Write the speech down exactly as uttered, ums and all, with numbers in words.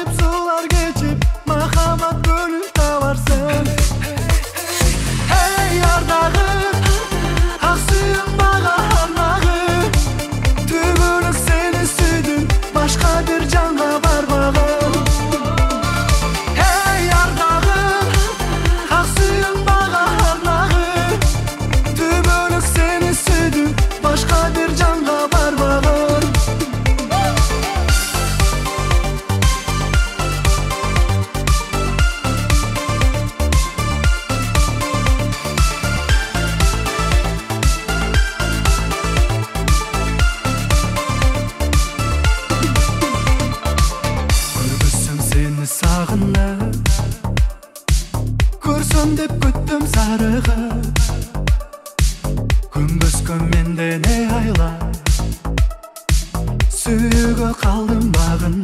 өтүп суулар кечип махаббат көлүп табарсың. Эй ардагым, ак сүйүм мага арнагым, түбөлүк сени сүйдүм, башка бир жанга барбагым. Эй ардагым, ак сүйүм мага арнагым, түбөлүк сени сүйдүм, башка бир жанга барбагым. Көргөзсөм сени сагынып, көрсөм деп күттүм зарыгып, күнбөзгө менден эй айла, сүйүүгө калдым багын.